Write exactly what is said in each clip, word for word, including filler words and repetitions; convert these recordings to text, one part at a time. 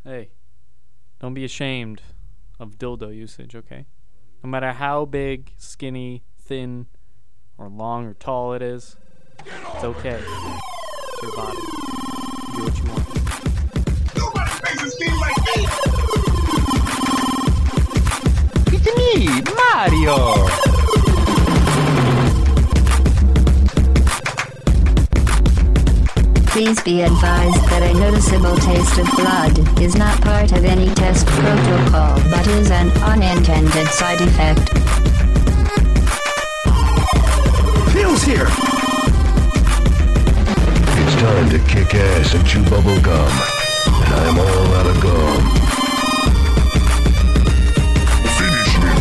Hey, don't be ashamed of dildo usage, okay? No matter how big, skinny, thin, or long or tall it is, it's okay. It's your body. Do what you want. Nobody makes it seem like me! It's me, Mario! Please be advised that a noticeable taste of blood is not part of any test protocol, but is an unintended side effect. Phil's here! It's time to kick ass and chew bubble gum. And I'm all out of gum. Finish him.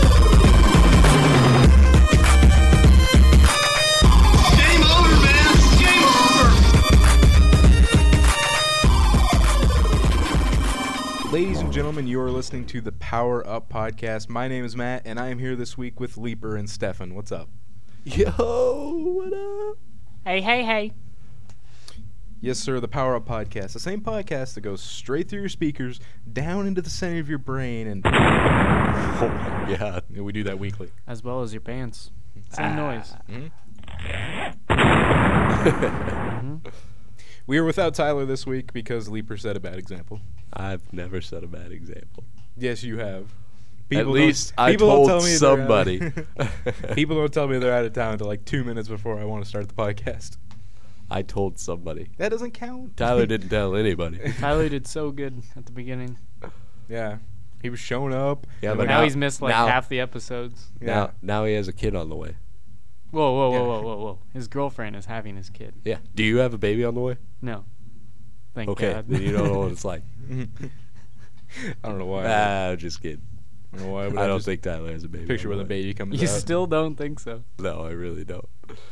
Game over, man! Game over! Ladies and gentlemen, you are listening to the Power Up Podcast. My name is Matt, and I am here this week with Leaper and Stefan. What's up? Yo, what up? Hey, hey, hey. Yes, sir, the Power Up Podcast. The same podcast that goes straight through your speakers, down into the center of your brain, and... Oh my god. Yeah, we do that weekly. As well as your pants. Same noise. Mm-hmm. Mm-hmm. We are without Tyler this week because Leaper set a bad example. I've never set a bad example. Yes, you have. At don't- least I people don't told tell me they're somebody. out- People don't tell me they're out of town until like two minutes before I want to start the podcast. I told somebody. That doesn't count. Tyler didn't tell anybody. Tyler did so good at the beginning. Yeah. He was showing up. Yeah, and but when- now, now- he's missed like now- half the episodes. yeah. Now, now he has a kid on the way. Whoa, whoa, whoa, Yeah. whoa, whoa, whoa. His girlfriend is having his kid. Yeah. Do you have a baby on the way? No. Thank Okay. God. Then you don't know what it's like. I don't know why. Ah, just kidding. I don't know why. But I I don't just think Tyler has a baby. picture on where the baby comes You out. still don't think so? No, I really don't.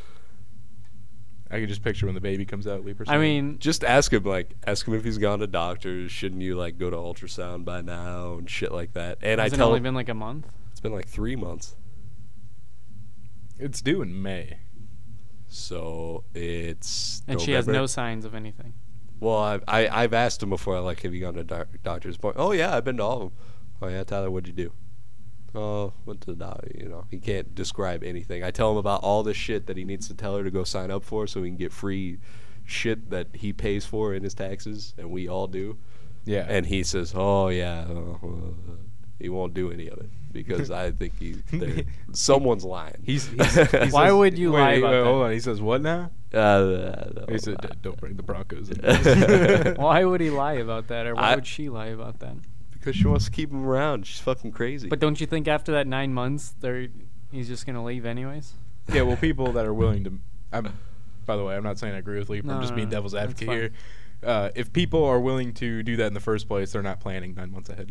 I can just picture when the baby comes out. Leaper. I mean, Just ask him, like, ask him if he's gone to doctors. Shouldn't you, like, go to ultrasound by now and shit like that? And has I it tell only him been like a month? it's been like three months. it's due in May. So it's. And she has November. no signs of anything. Well, I've I, I've asked him before, like, have you gone to doc- doctor's appointment? Oh yeah, I've been to all of them. Oh yeah, Tyler, what'd you do? Oh, went to the doctor. You know, he can't describe anything. I tell him about all the shit that he needs to tell her to go sign up for, so he can get free shit that he pays for in his taxes, and we all do. Yeah. And he says, oh yeah, uh, uh, he won't do any of it because I think he they're- someone's lying. he's, he's, he Why says- would you wait, lie wait, about wait, that? Hold on. He says what now? uh, He said, "D- "Don't bring the Broncos in." Why would he lie about that, or why I- would she lie about that? because she wants to keep him around. She's fucking crazy. But don't you think after that nine months, they're he's just gonna leave anyways? Yeah. Well, people that are willing to. I'm, by the way, I'm not saying I agree with Leaper. No, I'm just no, being no, devil's that's advocate fine. here. Uh, if people are willing to do that in the first place, they're not planning nine months ahead.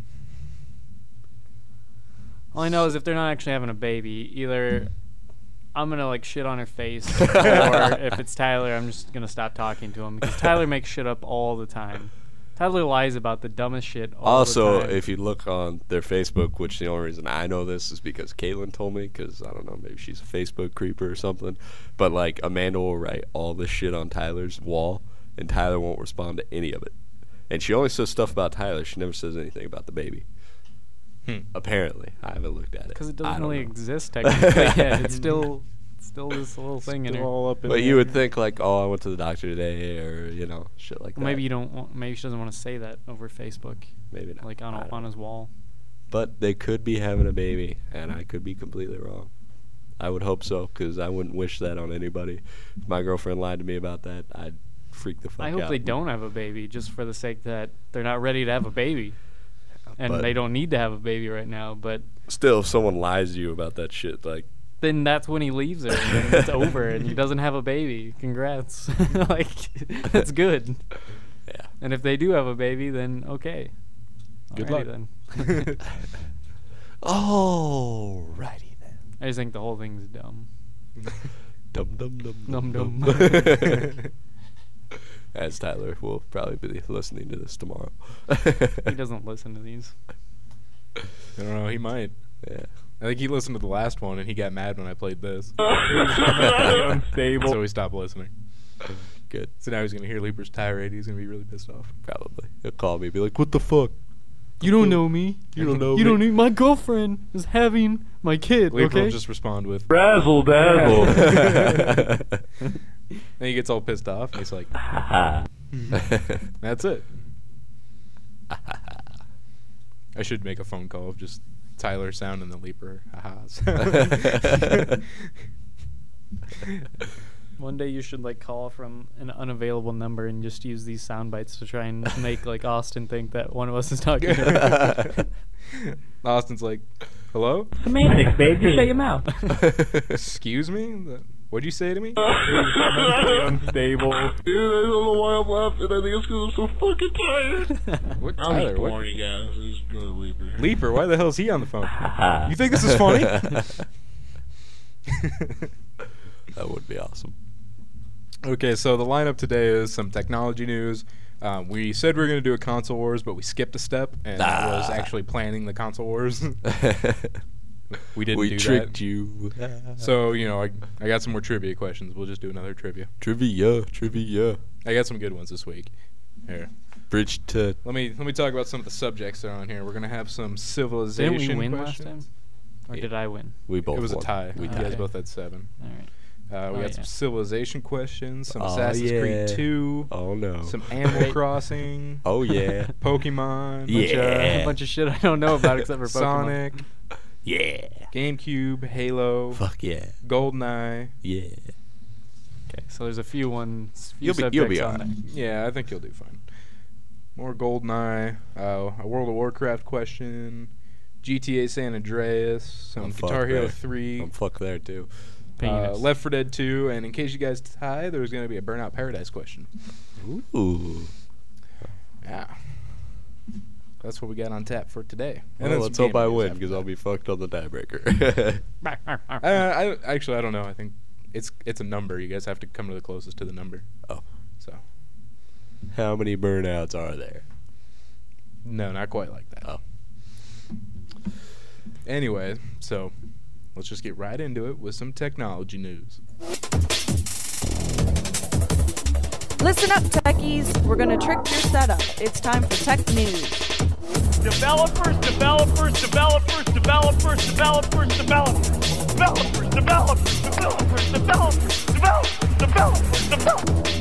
All I know is if they're not actually having a baby, either I'm gonna like shit on her face, or if it's Tyler, I'm just gonna stop talking to him because Tyler makes shit up all the time. Tyler lies about the dumbest shit all Also, the time. if you look on their Facebook, which the only reason I know this is because Caitlin told me, because I don't know, maybe she's a Facebook creeper or something. But like Amanda will write all this shit on Tyler's wall, and Tyler won't respond to any of it. And she only says stuff about Tyler. She never says anything about the baby. Hmm. Apparently, I haven't looked at it. because it I doesn't don't really know. exist technically yet. It's still still this little thing in Still her. all up in But the- you would think like, oh, I went to the doctor today, or you know, shit like that. Maybe you don't. Want, maybe she doesn't want to say that over Facebook, Maybe not. like on I a, don't on know. his wall. But they could be having a baby, and I could be completely wrong. I would hope so, because I wouldn't wish that on anybody. If my girlfriend lied to me about that, I'd freak the fuck out. I hope they don't have a baby just for the sake that they're not ready to have a baby, and But- they don't need to have a baby right now. But Still, if someone lies to you about that shit, like, then that's when he leaves her, and then it's over, and he doesn't have a baby. Congrats, like that's good. yeah. And if they do have a baby, then okay. Good Alrighty luck. then. Alrighty then. I just think the whole thing's dumb. Dum dum dum Dum dum. dum. As Tyler will probably be listening to this tomorrow. He doesn't listen to these. I don't know. He might. Yeah. I think he listened to the last one and he got mad when I played this. Unstable. So he stopped listening. good. So now he's gonna hear Leaper's tirade. He's gonna be really pissed off. Probably. He'll call me, be like, "What the fuck? You don't know me. You don't know You me." don't need. My girlfriend is having my kid. Leaper okay. will just respond with, Razzle dazzle. then he gets all pissed off, and he's like, "That's it." I should make a phone call of just Tyler sounding the Leaper ha-has. One day you should like call from an unavailable number and just use these sound bites to try and make like Austin think that one of us is talking to him. Austin's like, "Hello? Semantics, babe. Just shut your mouth. Excuse me? What'd you say to me?" Unstable. Dude, I don't know why I'm laughing. I think it's because I'm so fucking tired. What, I'm Tyler? just What? boring, guys. This is good, Leaper. Leaper? Why the hell is he on the phone? You think this is funny? That would be awesome. Okay, so the lineup today is some technology news. Um, we said we were going to do a console wars, but we skipped a step, and that was Ah. actually planning the console wars. We didn't we do tricked that. you. So, you know, I, I got some more trivia questions. We'll just do another trivia. Trivia, trivia. I got some good ones this week. Here. Bridge to. Let me let me talk about some of the subjects that are on here. We're going to have some Didn't civilization we win last questions. time? Or Yeah. did I win? We both It was a won. tie. We You tied. guys Okay. both had seven. All right. Uh, we Oh, got yeah. some civilization questions, some Oh, Assassin's yeah. Creed two, Oh no. some Animal Crossing, Oh yeah. Pokemon, Yeah. Bunch of, a bunch of shit I don't know about except for Pokemon. Sonic, Yeah. GameCube, Halo, Fuck yeah. GoldenEye. Yeah. Okay, so there's a few ones. Few You'll be- subjects you'll be on alright. there. Yeah, I think you'll do fine. More GoldenEye, uh, a World of Warcraft question, G T A San Andreas, some I'm fucked Guitar Hero there. three, I'm fuck there too. uh, Penis. Left four Dead two, and in case you guys tie, there's going to be a Burnout Paradise question. Ooh. Yeah. That's what we got on tap for today. Well, then let's some hope I game news win after because that. I'll be fucked on the tiebreaker. Uh, I actually I don't know. I think it's it's a number. You guys have to come to the closest to the number. Oh. So How many burnouts are there? no, not quite like that. Oh. Anyway, so let's just get right into it with some technology news. Listen up, techies. We're gonna trick your setup. It's time for tech news. Developers, developers, developers, developers, developers, developers, developers, developers, developers, developers, developers, developers, developers.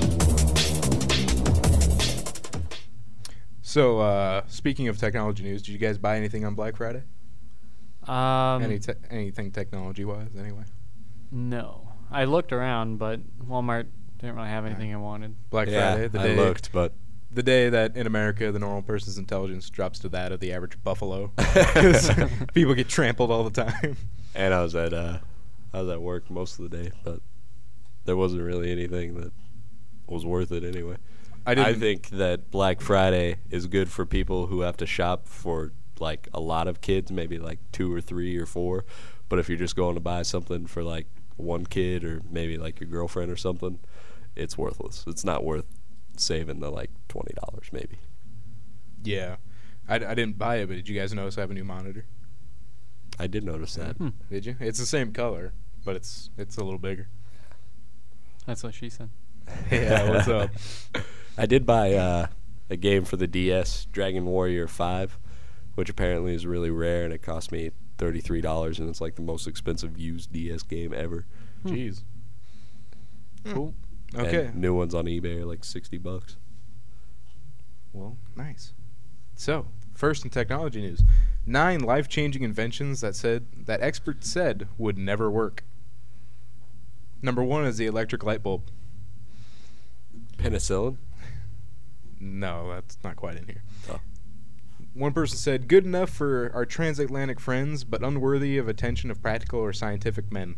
So uh, speaking of technology news, did you guys buy anything on Black Friday? Um, Any te- anything technology wise, anyway? no. I looked around, but Walmart didn't really have anything I wanted. Black Yeah, Friday, the I day looked, but the day that in America the normal person's intelligence drops to that of the average buffalo, 'Cause people get trampled all the time. and I was at uh, I was at work most of the day, but there wasn't really anything that was worth it anyway. I didn't I think that Black Friday is good for people who have to shop for like a lot of kids, maybe like two or three or four. But if you're just going to buy something for like one kid or maybe like your girlfriend or something, it's worthless. It's not worth saving the like twenty dollars maybe. Yeah, I, I didn't buy it, but did you guys notice I have a new monitor? I did notice that. Hmm. Did you? It's the same color, but it's it's a little bigger. That's what she said. Yeah, what's up? I did buy uh, a game for the D S, Dragon Warrior five, which apparently is really rare, and it cost me thirty-three dollars, and it's like the most expensive used D S game ever. Jeez. Cool. Okay. And new ones on eBay are like sixty bucks. Well, nice. So, first in technology news, nine life-changing inventions that said that experts said would never work. Number one is the electric light bulb. Penicillin? No, that's not quite in here. Oh. One person said, good enough for our transatlantic friends, but unworthy of attention of practical or scientific men.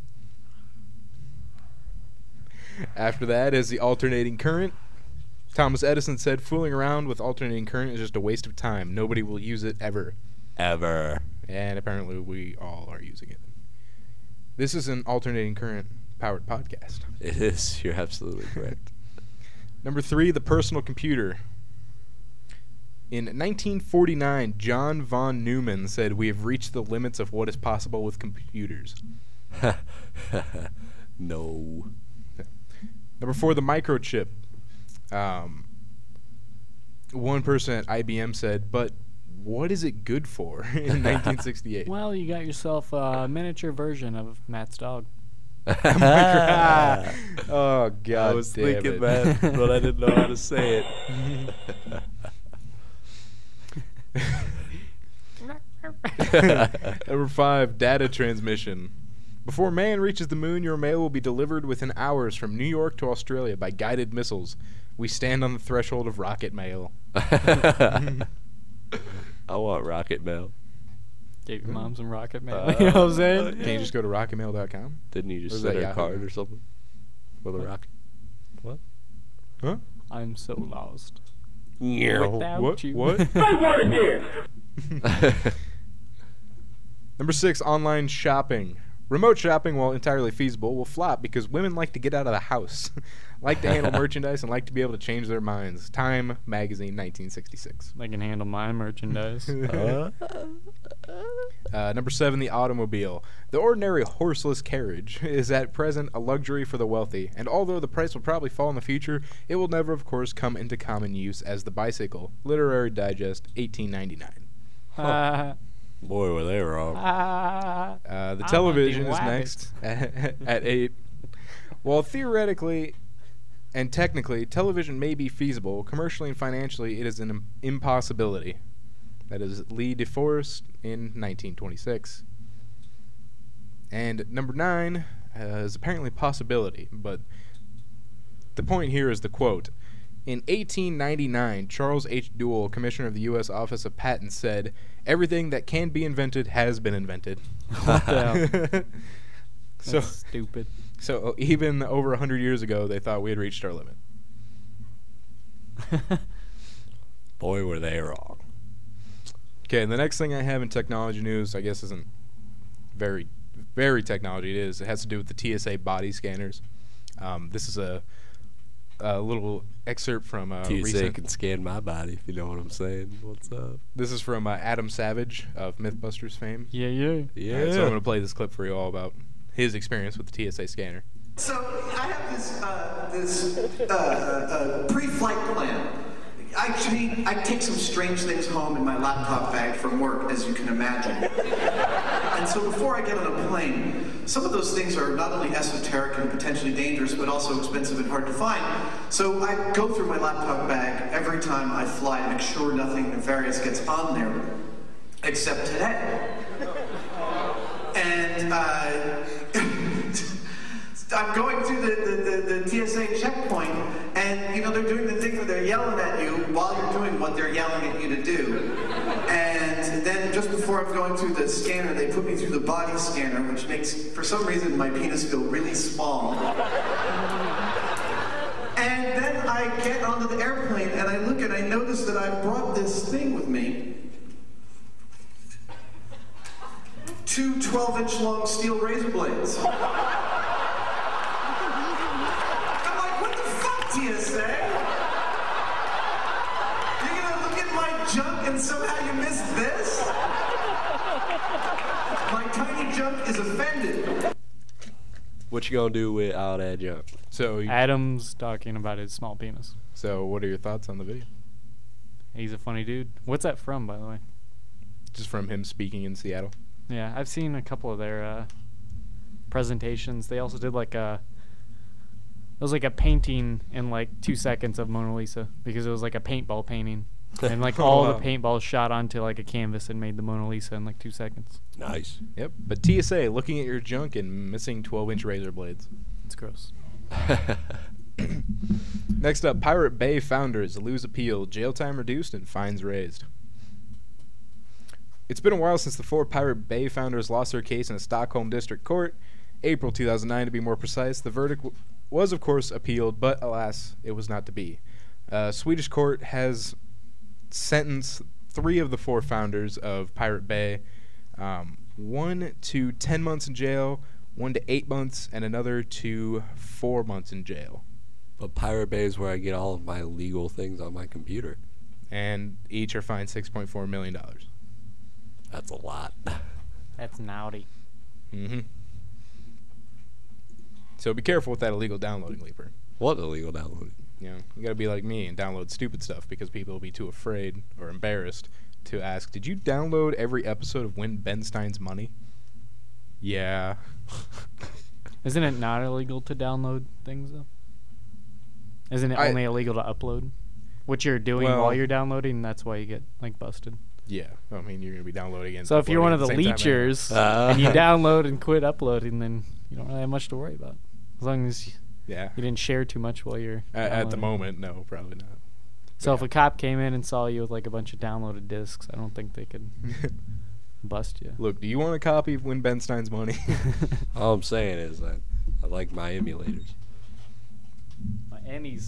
After that is the alternating current. Thomas Edison said, fooling around with alternating current is just a waste of time. Nobody will use it ever. Ever. And apparently we all are using it. This is an alternating current powered podcast. It is. You're absolutely correct. Number three, the personal computer. In nineteen forty-nine, John von Neumann said, we have reached the limits of what is possible with computers. No. Number four, the microchip. Um, one person at I B M said, "But what is it good for?" in nineteen sixty-eight. Well, you got yourself a miniature version of Matt's dog. Oh God! I was damn thinking it. that, but I didn't know how to say it. Number five, data transmission. Before man reaches the moon, your mail will be delivered within hours from New York to Australia by guided missiles. We stand on the threshold of rocket mail. I want rocket mail. Gave your mom some rocket mail. Uh, you know what I'm saying? Can you just go to rocket mail dot com? Didn't you Or just is send that her a Yahoo? card or something with a rocket? What? Huh? I'm so lost. Yeah. Without What? you. What? Number six, online shopping. Remote shopping, while entirely feasible, will flop because women like to get out of the house, like to handle merchandise, and like to be able to change their minds. Time Magazine, nineteen sixty-six. I can handle my merchandise. Uh, Uh, number seven, the automobile. The ordinary horseless carriage is at present a luxury for the wealthy, and although the price will probably fall in the future, it will never, of course, come into common use as the bicycle. Literary Digest, eighteen ninety-nine. Ah, boy, were they wrong. ah. Uh, the I'm television is hunting next at, at eight. While theoretically and technically television may be feasible, commercially and financially it is an im- impossibility. That is Lee DeForest in nineteen twenty-six. And number nine uh, is apparently possibility, but the point here is the quote. In eighteen ninety-nine, Charles H. Dewey, Commissioner of the U S Office of Patents, said, "Everything that can be invented has been invented." What the hell? so, That's stupid. so even over one hundred years ago, they thought we had reached our limit. Boy, were they wrong. Okay, and the next thing I have in technology news, I guess isn't very, very technology. It is. It has to do with the T S A body scanners. Um, this is a, a little excerpt from a T S A recent. can scan my body, if you know what I'm saying. What's up? This is from uh, Adam Savage of MythBusters fame. Yeah, yeah. Yeah. All right, so I'm going to play this clip for you all about his experience with the T S A scanner. So I have this uh, this uh, uh, pre-flight plan. Actually, I take some strange things home in my laptop bag from work, as you can imagine. And so before I get on a plane, some of those things are not only esoteric and potentially dangerous, but also expensive and hard to find. So I go through my laptop bag every time I fly to make sure nothing nefarious gets on there, except today. And uh, I'm going through the, the, the, the T S A checkpoint, and you know they're doing the thing where they're yelling at you while you're doing what they're yelling at you to do. And then just before I'm going through the scanner, they put me through the body scanner, which makes, for some reason, my penis feel really small. And then I get onto the airplane, and I look and I notice that I brought this thing with me. Two twelve-inch long steel razor blades. T S A? You're gonna look at my junk and somehow you missed this? My tiny junk is offended. What you gonna do with all that junk? So, you, Adam's talking about his small penis. so what are your thoughts on the video? He's a funny dude. What's that from, by the way? Just from him speaking in Seattle. Yeah, I've seen a couple of their uh, presentations. They also did like a. It was like a painting in like two seconds of Mona Lisa because it was like a paintball painting, and like all Wow. the paintballs shot onto like a canvas and made the Mona Lisa in like two seconds. Nice. Yep. But T S A looking at your junk and missing twelve-inch razor blades. It's gross. Next up, Pirate Bay founders lose appeal, jail time reduced, and fines raised. It's been a while since the four Pirate Bay founders lost their case in a Stockholm district court, April two thousand nine to be more precise. The verdict w- was, of course, appealed, but alas, it was not to be. Uh, Swedish court has sentenced three of the four founders of Pirate Bay, um, one to ten months in jail, one to eight months, and another to four months in jail. But Pirate Bay is where I get all of my legal things on my computer. And each are fined six point four million dollars. That's a lot. That's naughty. Mm-hmm. So be careful with that illegal downloading, Leaper. What illegal downloading? You know, you gotta be like me and download stupid stuff because people will be too afraid or embarrassed to ask, did you download every episode of Win Ben Stein's Money? Yeah. Isn't it not illegal to download things, though? Isn't it I- only illegal to upload? What you're doing Well- while you're downloading, that's why you get, like, busted. Yeah. I mean, you're gonna be downloading and So if you're one of the uploading at same time anyway. leechers Uh. and you download and quit uploading, then you don't really have much to worry about. As long as you, Yeah. you didn't share too much while you're At, at the downloading. moment, no, probably not. So if a cop came in and saw you with, like, a bunch of downloaded discs, I don't think they could bust you. Look, do you want a copy of Win Ben Stein's Money? All I'm saying is that I like my emulators. My Annies.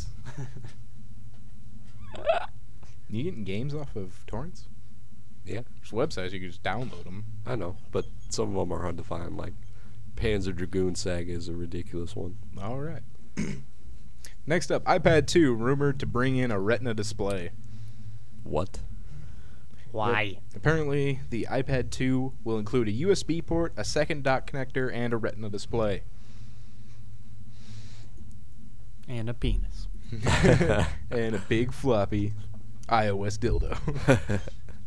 You getting games off of torrents? Yeah, There's websites you can just download them. I know, but some of them are hard to find. Like Panzer Dragoon Saga is a ridiculous one. All right. Next up, iPad two rumored to bring in a Retina display. What? Why? Apparently, the iPad two will include a U S B port, a second dock connector, and a Retina display. And a penis. And a big floppy iOS dildo.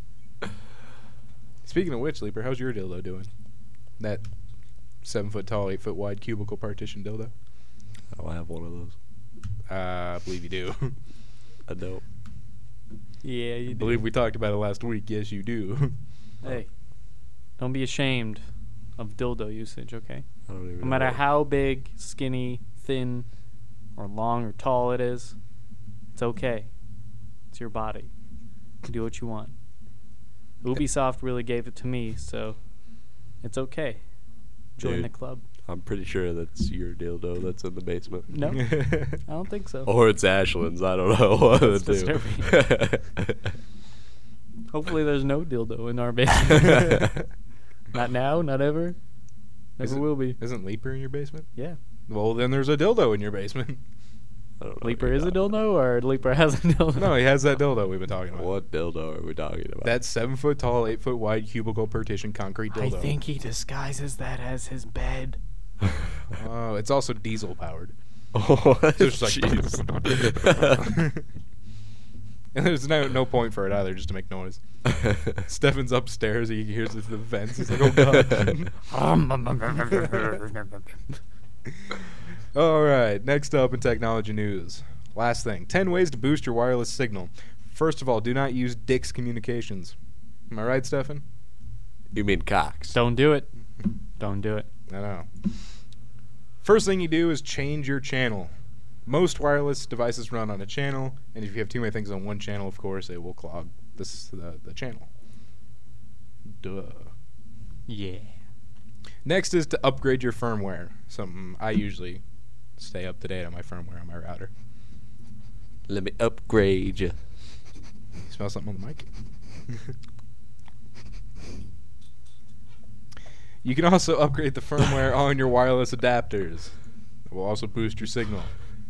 Speaking of which, Leaper, how's your dildo doing? That seven foot tall, eight foot wide cubicle partition dildo? I have one of those. Uh, I believe you do. I don't. Yeah, you I do. believe we talked about it last week. Yes, you do. Hey, don't be ashamed of dildo usage, okay? I don't even No know matter what- how big, skinny, thin, or long or tall it is, it's okay. It's your body. You do what you want. Ubisoft really gave it to me, so it's okay. Join Dude, the club. I'm pretty sure that's your dildo that's in the basement. No, I don't think so. Or it's Ashland's. I don't know what to That's do. Hopefully there's no dildo in our basement. Not now, not ever. Never Is it- will be. Isn't Leaper in your basement? Yeah. Well, then there's a dildo in your basement. I don't know what Leaper you're is a talking dildo, or Leaper has a dildo? No, he has that dildo we've been talking about. about. What dildo are we talking about? That seven foot tall, eight foot wide cubicle partition concrete I dildo. think he disguises that as his bed. Oh, it's also diesel powered. Oh, So it's just like jeez. and there's no no point for it either, just to make noise. Stefan's upstairs, he hears it through the vents. He's like, "Oh god." All right, next up in technology news. Last thing, ten ways to boost your wireless signal. First of all, do not use Dix Communications. Am I right, Stefan? You mean Cox? Don't do it. Don't do it. I know. First thing you do is change your channel. Most wireless devices run on a channel, and if you have too many things on one channel, of course, it will clog this the, the channel. Duh. Yeah. Next is to upgrade your firmware. Something I usually stay up to date on my firmware on my router. Let me upgrade you. You smell something on the mic? You can also upgrade the firmware on your wireless adapters. It will also boost your signal.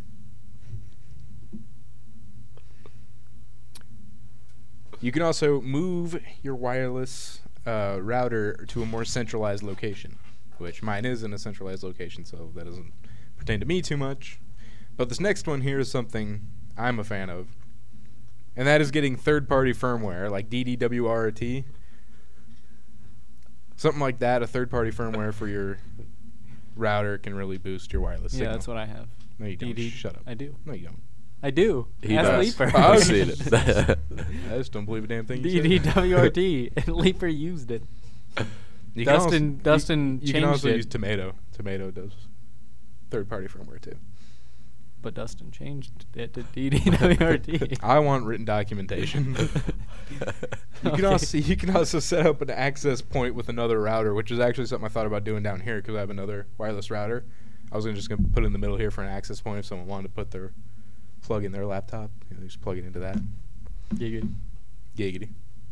You can also move your wireless uh, router to a more centralized location, which mine is in a centralized location, so that doesn't pertain to me too much. But this next one here is something I'm a fan of, and that is getting third-party firmware like D D W R T. Something like that, a third-party firmware for your router can really boost your wireless Yeah, signal. that's what I have. No, you don't. D D. Shut up. I do. No, you don't. I do. He Ask does. Leaper. I've seen it. I just don't believe a damn thing you D D say. W R T, and Leaper used it. You can also- Dustin, you- Dustin You, changed can also it, use Tomato. Tomato does third-party firmware too. but Dustin changed it to D D W R T. I want written documentation. You can Okay. also you can also set up an access point with another router, which is actually something I thought about doing down here because I have another wireless router. I was gonna just gonna put it in the middle here for an access point if someone wanted to put their plug in their laptop. You know, just plug it into that. Giggity. Giggity.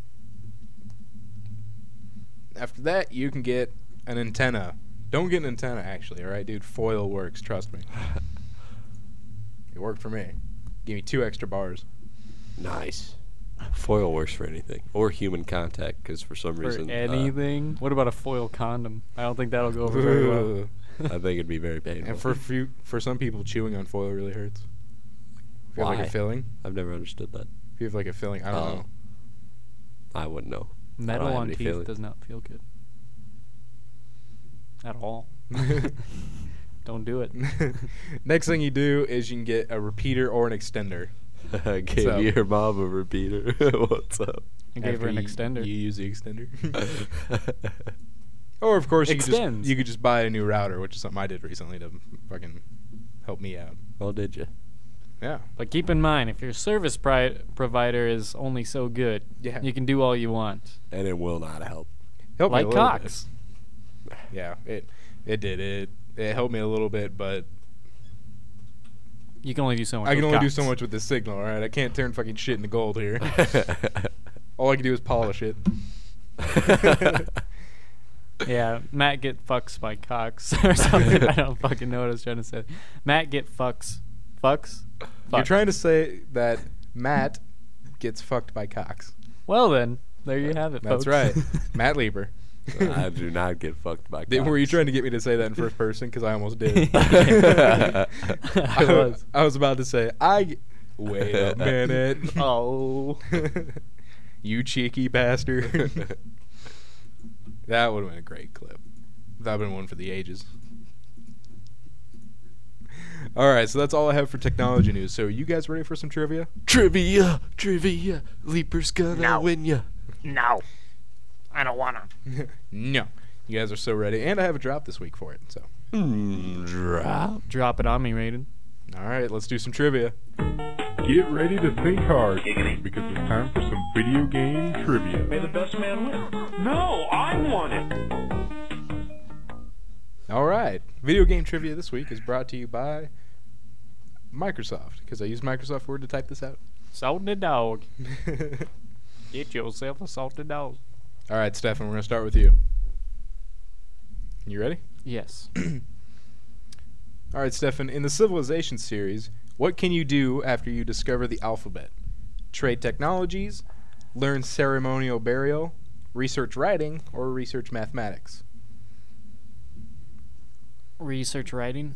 After that, you can get an antenna. Don't get an antenna, actually. All right, dude. Foil works. Trust me. It worked for me. Give me two extra bars. Nice. Foil works for anything, or human contact, because for some For reason, uh, anything? What about a foil condom? I don't think that'll go over very well. I think it'd be very painful. And for few, for some people, chewing on foil really hurts. If you have like Why? a filling. I've never understood that. If you have like a filling, I don't Oh. know. I wouldn't know. I Metal don't have on any teeth feeling. does not feel good. At all. Don't do it. Next thing you do is you can get a repeater or an extender. I gave So- your mom a repeater. What's up? I gave her an After you- extender. You use the extender. Or of course you could, just, Extends. you could just buy a new router, which is something I did recently to fucking help me out. Oh, did you? Yeah. But keep in mind, if your service pri- provider is only so good, Yeah. you can do all you want. And it will not help. Help me a Like little Cox. bit. Yeah, it it did it. It helped me a little bit, but You can only do so much. I can with only do Cox. so much with this signal. All right, I can't turn fucking shit into gold here. All I can do is polish it. Yeah, Matt get fucks by Cox or something. I don't fucking know what I was trying to say. Matt get fucks. Fucks? You're Fucks. trying to say that Matt gets fucked by Cox. Well then, there you have it, That's folks. right. Matt Lieber. I do not get fucked by Did- cops. Were you trying to get me to say that in first person? Because I almost did. I was. I was about to say, I. Wait a minute. Oh. You cheeky bastard. That would have been a great clip. That would have been one for the ages. All right, so that's all I have for technology news. So, are you guys ready for some trivia? Trivia, trivia. Leaper's gonna No. win ya. No. I don't wanna. No. You guys are so ready. And I have a drop this week for it. So, Mm, drop. Drop it on me, Raiden. all right, let's do some trivia. Get ready to think hard, because it's time for some video game trivia. May the best man win. No, I want it. All right. Video game trivia this week is brought to you by Microsoft, because I used Microsoft Word to type this out. Salted dog. Get yourself a salted dog. All right, Stefan, we're going to start with you. You ready? Yes. All right, Stefan, in the Civilization series, what can you do after you discover the alphabet? Trade technologies, learn ceremonial burial, research writing, or research mathematics? Research writing.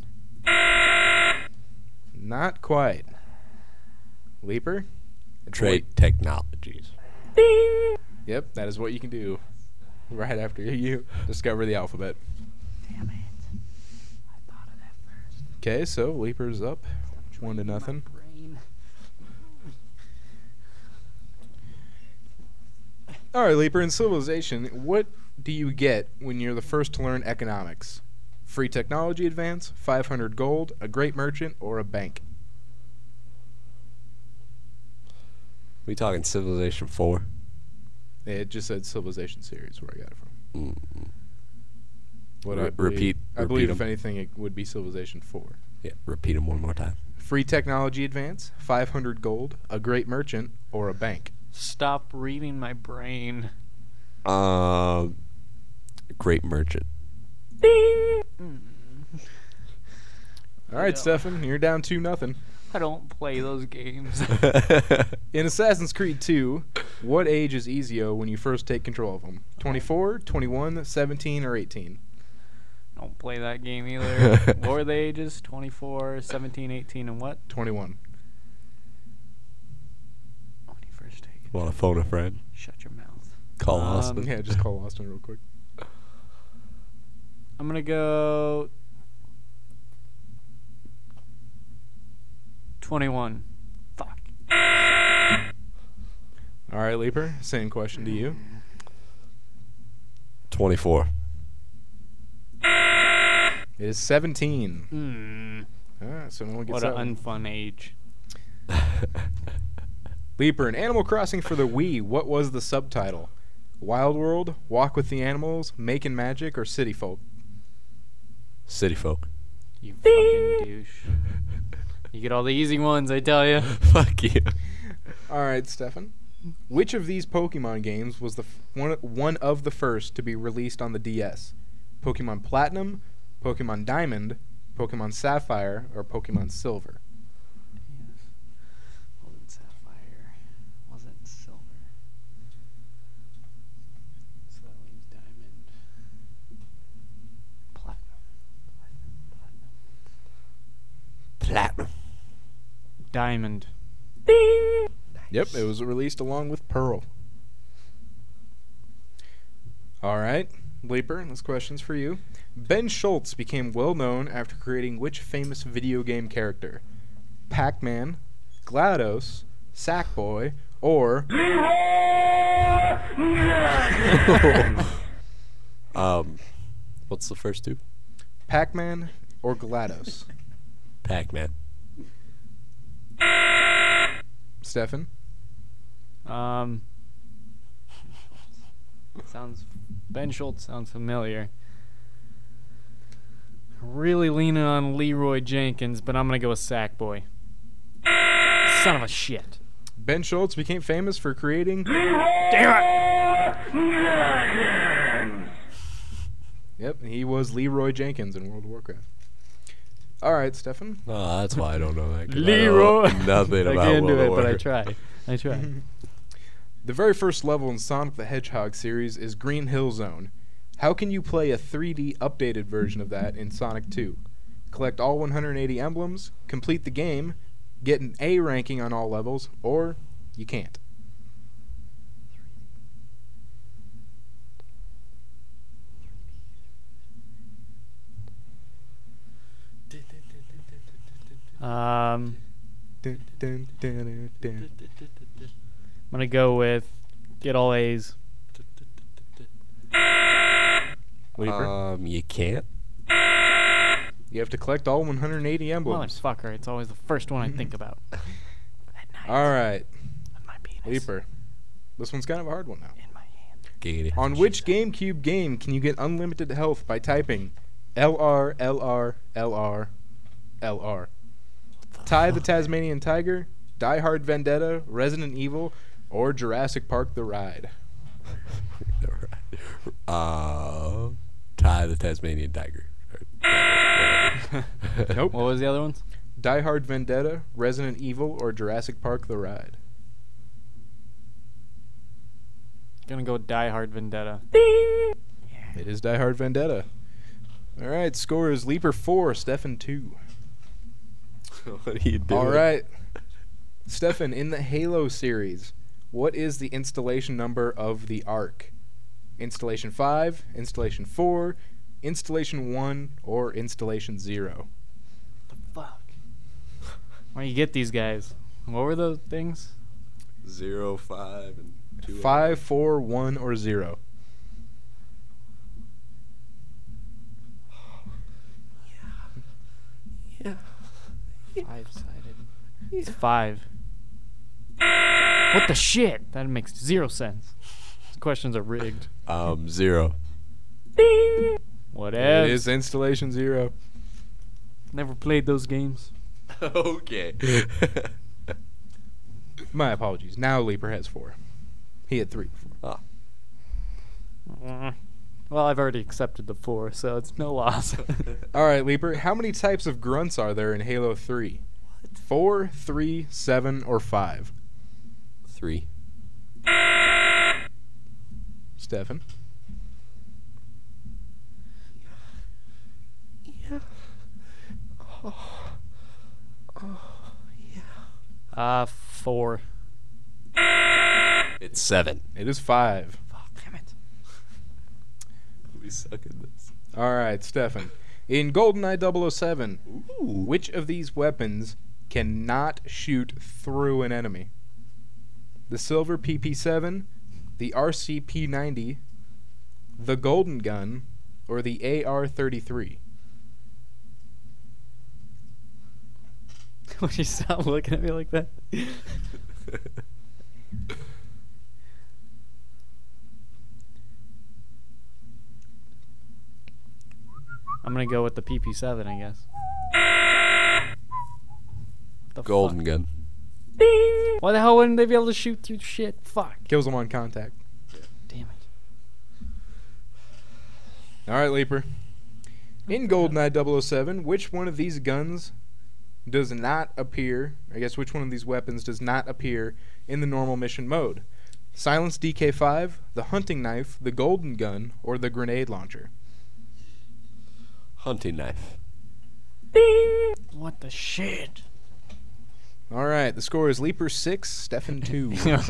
Not quite. Leaper? It's Trade what- technologies. Yep, that is what you can do right after you discover the alphabet. Damn it. I thought of that first. Okay, so Leaper's up. One to nothing. Brain. All right, Leaper, in Civilization, what do you get when you're the first to learn economics? Free technology advance, five hundred gold, a great merchant, or a bank? We talking Civilization four? It just said Civilization series where I got it from. Mm. What Re- I believe, repeat- I repeat believe if 'em. anything, it would be Civilization four. Yeah, repeat them one more time. Free technology advance, five hundred gold, a great merchant, or a bank? Stop reading my brain. Um, great merchant. All right, Yeah. Stefan, you're down two nothing. I don't play those games. In Assassin's Creed two, what age is Ezio when you first take control of him? twenty-four, twenty-one, seventeen, or eighteen? Don't play that game either. What were the ages? twenty-four, seventeen, eighteen, and what? twenty-one. When you first take it. Want to phone a friend? Shut your mouth. Call Um, Austin. Yeah, just call Austin real quick. I'm gonna go twenty-one. Fuck. All right, Leaper, same question to you. twenty-four. It is seventeen. Hmm. All right, so no one gets What that an one. unfun age. Leaper, in Animal Crossing for the Wii, what was the subtitle? Wild World, Walk with the Animals, Making Magic, or City Folk? City folk. You fucking douche. You get all the easy ones, I tell you. Fuck you. All right, Stefan. Which of these Pokemon games was the f- one one of the first to be released on the D S? Pokemon Platinum, Pokemon Diamond, Pokemon Sapphire, or Pokemon Silver? Yes. Wasn't sapphire. Wasn't silver. So that leaves diamond. Platinum. Platinum. Platinum. Platinum. Diamond. Yep, it was released along with Pearl. All right, Leaper, this question's for you. Ben Schultz became well known after creating which famous video game character? Pac-Man, GLaDOS, Sackboy, or... um, what's the first two? Pac-Man or GLaDOS? Pac-Man. Stefan? Um, sounds Ben Schultz sounds familiar. Really leaning on Leroy Jenkins, but I'm gonna go with Sackboy. Son of a shit. Ben Schultz became famous for creating. Damn it! Yep, he was Leroy Jenkins in World of Warcraft. All right, Stefan. Oh, that's why I don't know that. 'cause Leroy. I know nothing I about can't World do of it, but I Warcraft. try. I try. The very first level in Sonic the Hedgehog series is Green Hill Zone. How can you play a three D updated version of that in Sonic two? Collect all one hundred eighty emblems, complete the game, get an A ranking on all levels, or you can't. Um, Dun, dun, dun, dun, dun. I'm gonna go with get all A's. Leaper? Um, you can't. You have to collect all one hundred eighty emblems. Motherfucker, it's always the first one I think about. At night. All right, With my penis Leaper. This one's kind of a hard one now. in my hand. Giggity. On which GameCube game can you get unlimited health by typing L R, L R, L R, L R? Ty the Tasmanian Tiger, Die Hard Vendetta, Resident Evil, or Jurassic Park The Ride? uh, Ty the Tasmanian Tiger. Nope. What was the other ones? Die Hard Vendetta, Resident Evil, or Jurassic Park The Ride? Gonna go Die Hard Vendetta. It is Die Hard Vendetta. All right, score is Leaper four, Stefan two. What are you doing? All right. Stefan, in the Halo series, what is the installation number of the Ark? Installation five, Installation four, Installation one, or Installation zero? The fuck? Where you get these guys? What were those things? Zero, five, and two. five, four, one, or zero? Yeah. Five sided. It's five. What the shit? That makes zero sense. These questions are rigged. Um, zero. Whatever. It is Installation zero. Never played those games. Okay. My apologies. Now Leaper has four. He had three before. Ah. Uh, Well, I've already accepted the four, so it's no loss. All right, Leaper. How many types of grunts are there in Halo three? Four, three, seven, or five? Three. Stefan? Yeah. Oh. Oh, yeah. Uh, four. It's seven. It is five. Damn it. We suck at this. All right, Stefan. In GoldenEye double oh seven, Ooh. which of these weapons cannot shoot through an enemy? The Silver P P seven, the R C P ninety, the Golden Gun, or the A R thirty-three? Would you stop looking at me like that? I'm gonna go with the P P seven, I guess. The Golden fuck? gun. Why the hell wouldn't they be able to shoot through shit? Fuck. Kills them on contact. Damn it. All right, Leaper. In GoldenEye double oh seven, which one of these guns does not appear, I guess which one of these weapons does not appear in the normal mission mode? Silence D K five, the hunting knife, the golden gun, or the grenade launcher? Hunting knife. What the shit? All right, the score is Leaper six, Stefan two.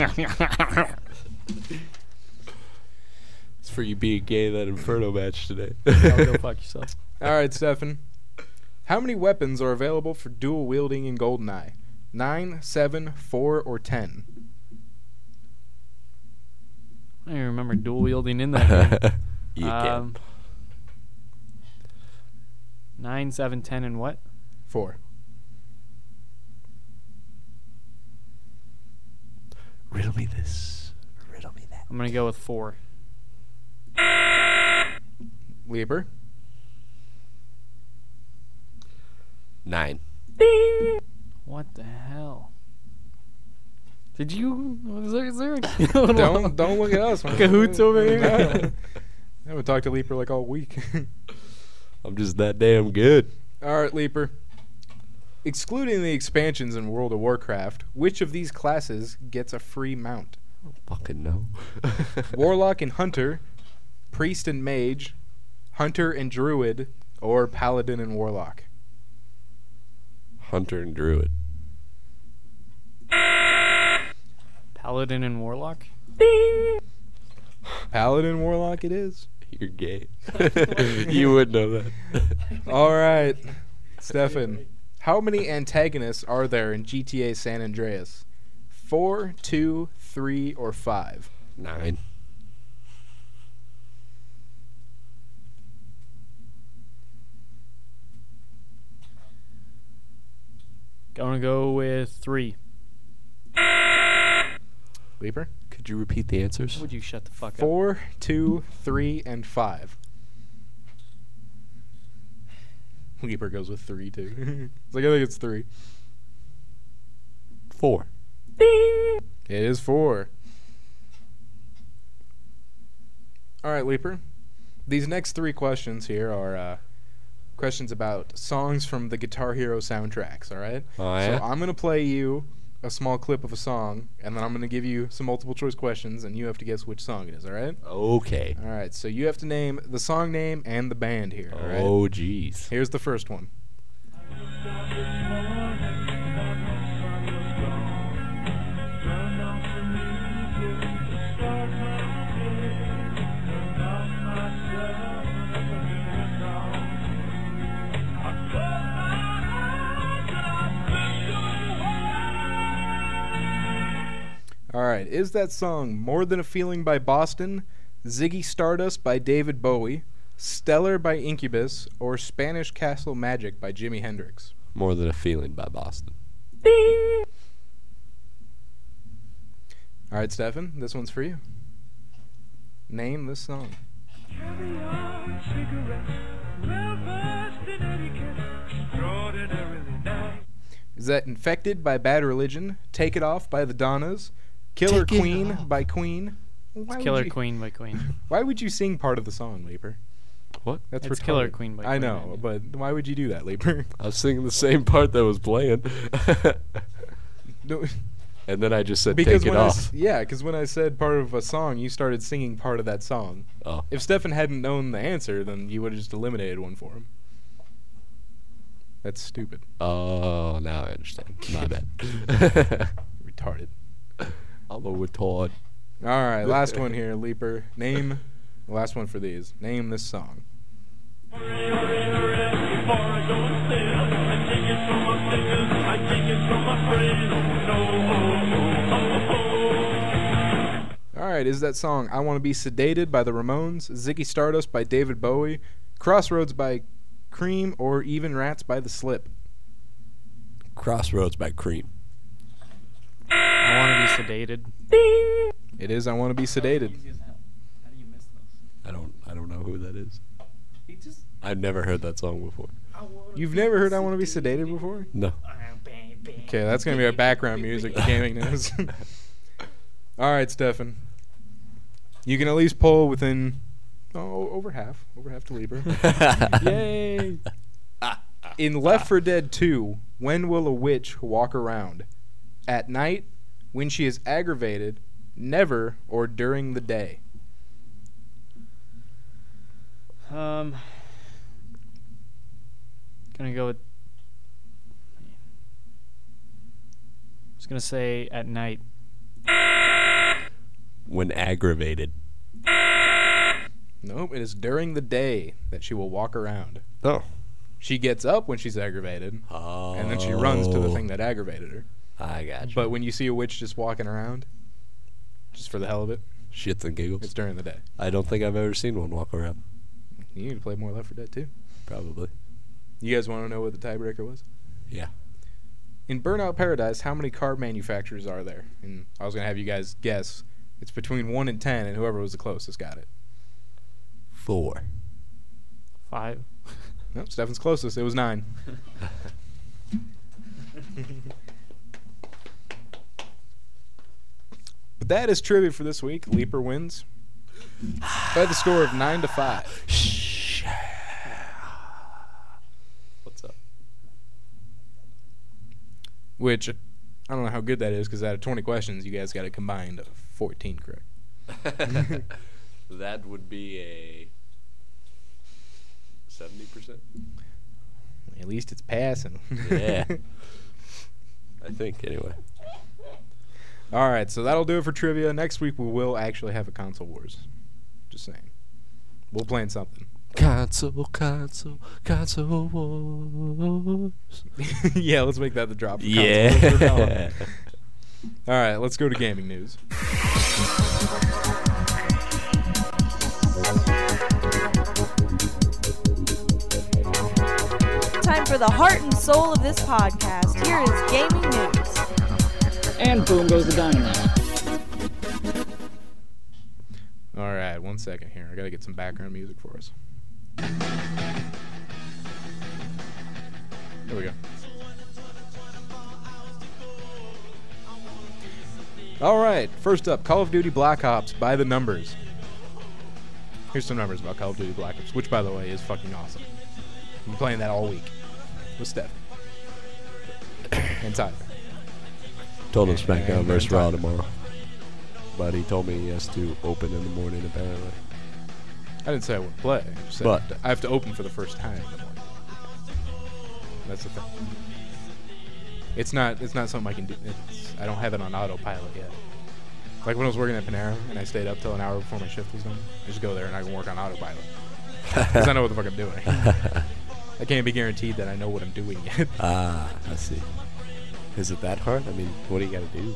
It's for you being gay in that Inferno match today. Oh, go fuck yourself. All right, Stefan. How many weapons are available for dual wielding in GoldenEye? Nine, seven, four, or ten? I don't even remember dual wielding in that game. You um, nine, seven, ten, and what? Four. Riddle me this. Riddle me that. I'm gonna go with four. Leaper? Nine. What the hell? Did you? Is there? Is there a don't don't look at us. Man. Cahoots over here. No. I haven't talked to Leaper like all week. I'm just that damn good. All right, Leaper. Excluding the expansions in World of Warcraft, which of these classes gets a free mount? I don't fucking know. Warlock and Hunter, Priest and Mage, Hunter and Druid, or Paladin and Warlock? Hunter and Druid. Paladin and Warlock? Paladin Warlock it is. You're gay. You would know that. All right, Stefan. How many antagonists are there in G T A San Andreas? Four, two, three, or five? Nine. Gonna go with three. Leaper? Could you repeat the answers? Would you shut the fuck up? Four, two, three, and five. Leaper goes with three, too. It's like, I think it's three. Four. It is four. All right, Leaper. These next three questions here are uh, questions about songs from the Guitar Hero soundtracks, all right? Oh, yeah? So I'm going to play you a small clip of a song, and then I'm going to give you some multiple choice questions, and you have to guess which song it is, all right? Okay. All right, so you have to name the song name and the band here, all right? Oh, jeez. Here's the first one. All right, is that song More Than a Feeling by Boston, Ziggy Stardust by David Bowie, Stellar by Incubus, or Spanish Castle Magic by Jimi Hendrix? More Than a Feeling by Boston. All right, Stefan, this one's for you. Name this song. Is that Infected by Bad Religion, Take It Off by the Donnas, Killer Take it Queen off. by Queen? Why It's would Killer you- Queen by Queen. Why would you sing part of the song, Leaper? What? That's It's retarded. Killer Queen by I Queen, know, yeah. but why would you do that, Leaper? I was singing the same part that was playing. No, And then I just said, because take it when I off. s- yeah, because when I said part of a song, you started singing part of that song. Oh. If Stefan hadn't known the answer, then you would have just eliminated one for him. That's stupid. Oh, now I understand. My bad. Retarded. I'm a retard. All right, last one here, Leaper. Name, last one for these. Name this song. All right, is that song I Want to Be Sedated by the Ramones, Ziggy Stardust by David Bowie, Crossroads by Cream, or Even Rats by The Slip? Crossroads by Cream. I want to be sedated. It is I Want to Be Sedated. How do you miss those? I don't I don't know who that is. I've never heard that song before. You've never heard I Want to Be Sedated before? No. Okay, that's going to be our background music to gaming news. All right, Stefan. You can at least pull within, oh, over half. Over half to Lieber. Yay! In Left four Dead two, when will a witch walk around? At night, when she is aggravated, never, or during the day? Um, gonna go with. was gonna say at night. When aggravated. Nope, it is during the day that she will walk around. Oh. She gets up when she's aggravated, Oh. and then she runs to the thing that aggravated her. I got you. But when you see a witch just walking around, just for the hell of it, Shits and giggles. it's during the day. I don't think I've ever seen one walk around. You need to play more Left four Dead two. Probably. You guys want to know what the tiebreaker was? Yeah. In Burnout Paradise, how many car manufacturers are there? And I was going to have you guys guess. It's between one and ten, and whoever was the closest got it. Four. Five. Nope, Stefan's closest. It was nine. But that is trivia for this week. Leaper wins by the score of nine to five. What's up? Which I don't know how good that is because out of twenty questions, you guys got a combined of fourteen correct. That would be a seventy percent. At least it's passing. Yeah. I think, anyway. All right, so that'll do it for trivia. Next week we will actually have a console wars. Just saying. We'll plan something. Console, console, console wars. Yeah, let's make that the drop. For Yeah. All right, let's go to gaming news. Time for the heart and soul of this podcast. Here is gaming news. And boom goes the dynamite. All right, one second here. I got to get some background music for us. There we go. All right, first up, Call of Duty Black Ops by the numbers. Here's some numbers about Call of Duty Black Ops, which, by the way, is fucking awesome. I've been playing that all week with Steph. And Tyler. Told him And- SmackDown and- versus and Raw Tyler. tomorrow. But he told me he has to open in the morning, apparently. I didn't say I wouldn't play. I just said But- I have to open for the first time in the morning. That's the thing. It's not. It's not something I can do. It's, I don't have it on autopilot yet. Like when I was working at Panera and I stayed up till an hour before my shift was done. I just go there and I can work on autopilot because I know what the fuck I'm doing. I can't be guaranteed that I know what I'm doing yet. Ah, I see. Is it that hard? I mean, what do you got to do?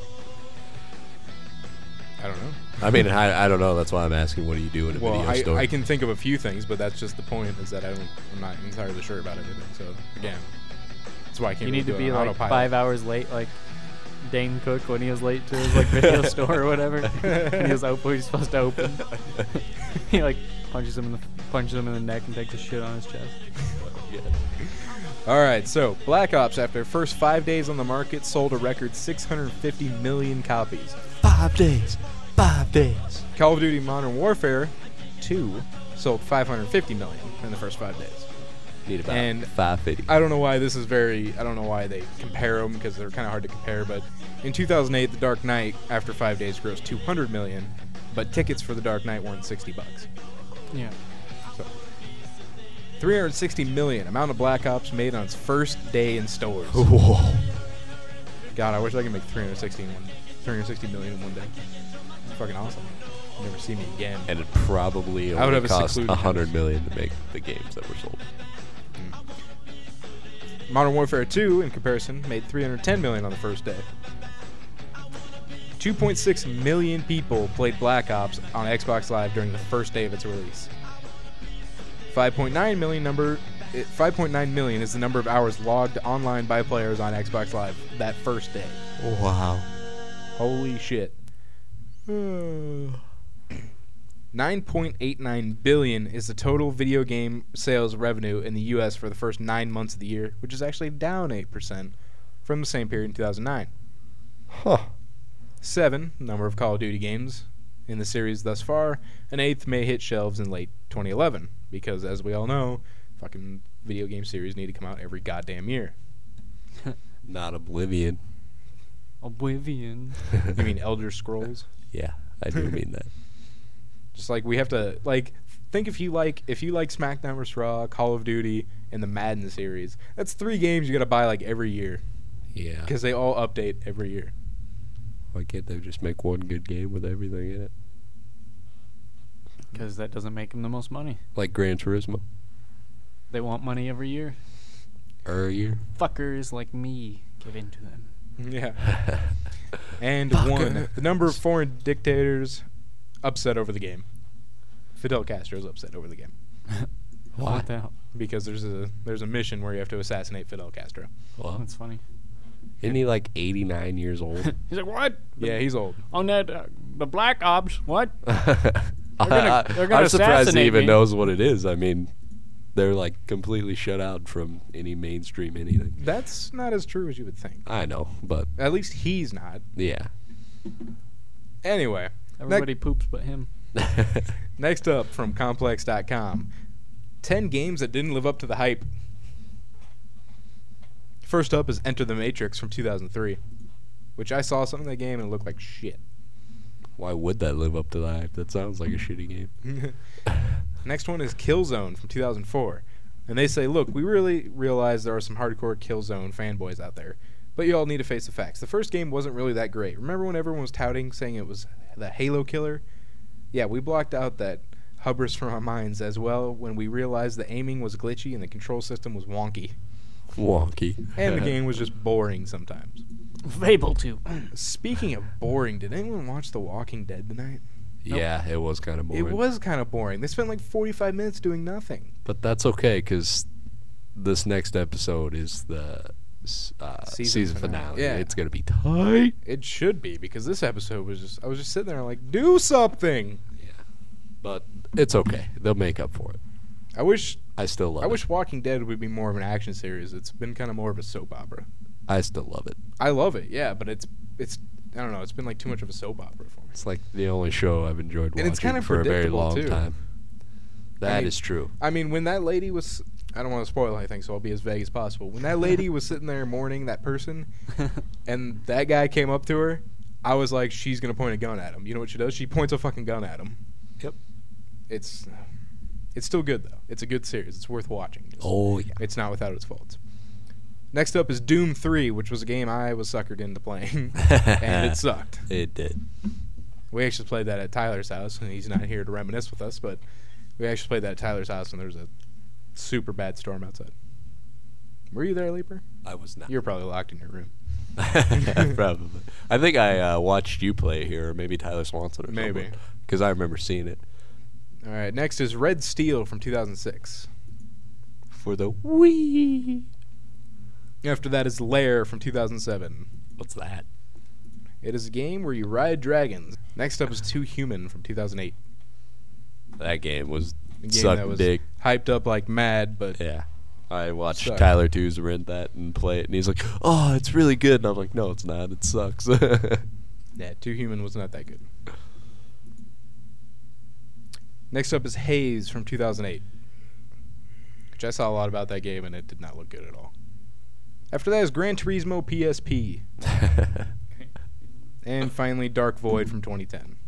I don't know. I mean, I, I don't know. That's why I'm asking. What do you do in a Well, video I, store? I can think of a few things, but that's just the point. Is that I don't. I'm not entirely sure about everything. So again, that's why I can't. You really need to do it be on like autopilot. five hours late, like Dane Cook when he was late to his like video store or whatever. And he was open. He's supposed to open. He like punches him in the punches him in the neck and takes a shit on his chest. Yeah. All right, so Black Ops, after first five days on the market, sold a record six hundred fifty million copies. Five days. Five days. Call of Duty Modern Warfare two sold five hundred fifty million in the first five days. Need about And five fifty. I don't know why this is very. I don't know why they compare them because they're kind of hard to compare. But in two thousand eight, The Dark Knight, after five days, grossed two hundred million, but tickets for The Dark Knight weren't sixty bucks. Yeah. So three hundred sixty million amount of Black Ops made on its first day in stores. Whoa. God, I wish I could make three hundred sixty in one, three hundred sixty million in one day. It's fucking awesome. You'll never see me again. And it probably I would only have a cost secluded a hundred house. million to make the games that were sold. Modern Warfare two, in comparison, made three hundred ten million on the first day. two point six million people played Black Ops on Xbox Live during the first day of its release. five point nine million number it, five point nine million is the number of hours logged online by players on Xbox Live that first day. Wow. Holy shit. nine point eight nine billion is the total video game sales revenue in the U S for the first nine months of the year, which is actually down eight percent from the same period in two thousand nine. Huh. Seven, number of Call of Duty games in the series thus far. An eighth may hit shelves in late twenty eleven, because as we all know, fucking video game series need to come out every goddamn year. Not Oblivion. Oblivion. You mean Elder Scrolls? Yeah, I do mean that. Just like we have to like think if you like if you like SmackDown versus Raw, Call of Duty, and the Madden series, that's three games you gotta buy like every year. Yeah. Because they all update every year. Why can't they just make one good game with everything in it? Because that doesn't make them the most money. Like Gran Turismo. They want money every year. Er year. Fuckers like me give in to them. Yeah. And Fucker. one. The number of foreign dictators upset over the game. Fidel Castro's upset over the game. What the hell? Because there's a there's a mission where you have to assassinate Fidel Castro. Well, That's funny. isn't he like eighty-nine years old? He's like, what? Yeah, he's old. On that, uh, the Black Ops, what? I, gonna- I- they're gonna I'm surprised he assassinate even me. knows what it is. I mean, they're like completely shut out from any mainstream anything. That's not as true as you would think. I know, but At least he's not. yeah. Anyway, Everybody poops but him. next up from Complex dot com. ten games that didn't live up to the hype. First up is Enter the Matrix from two thousand three, which I saw some of that game and it looked like shit. Why would that live up to the hype? That sounds like a shitty game. Next one is Killzone from two thousand four. And they say, look, we really realize there are some hardcore Killzone fanboys out there, but you all need to face the facts. The first game wasn't really that great. Remember when everyone was touting, saying it was the Halo killer? Yeah, we blocked out that hubris from our minds as well when we realized the aiming was glitchy and the control system was wonky. Wonky. And the game was just boring sometimes. Fable two. Speaking of boring, did anyone watch The Walking Dead tonight? Yeah, it was kind of boring. It was kind of boring. They spent like forty-five minutes doing nothing. But that's okay, because this next episode is the s- uh, Season season, finale. finale. Yeah. It's going to be tight. It should be, because this episode was just, I was just sitting there like, do something. But it's okay. They'll make up for it. I wish I still love I it. wish Walking Dead would be more of an action series. It's been kind of more of a soap opera. I still love it. I love it, yeah, but it's it's I don't know. It's been like too much of a soap opera for me. It's like the only show I've enjoyed watching And it's kind of for a very predictable, long too. time. That is mean- true. I mean, when that lady was, I don't want to spoil anything, so I'll be as vague as possible. When that lady was sitting there mourning that person, and that guy came up to her, I was like, she's gonna point a gun at him. You know what she does? She points a fucking gun at him. Yep. It's it's still good though. It's a good series. It's worth watching. Just- Oh, yeah. It's not without its faults. Next up is Doom three, which was a game I was suckered into playing, and it sucked. It did. We actually played that at Tyler's house, and he's not here to reminisce with us, but we actually played that at Tyler's house, and there was a super bad storm outside. Were you there, Leaper? I was not. You were probably locked in your room. Probably. I think I uh, watched you play here, or maybe Tyler Swanson or Maybe. Because I remember seeing it. All right, next is Red Steel from two thousand six. For the Wii. After that is Lair from two thousand seven. What's that? It is a game where you ride dragons. Next up is Too Human from two thousand eight. That game was A game sucked that was dick. hyped up like mad, but Yeah. I watched Sucked. Tyler Twos rent that and play it, and he's like, "Oh, it's really good." And I'm like, "No, it's not. It sucks." yeah, Too Human was not that good. Next up is Haze from two thousand eight, which I saw a lot about that game, and it did not look good at all. After that is Gran Turismo P S P. And finally, Dark Void from twenty ten.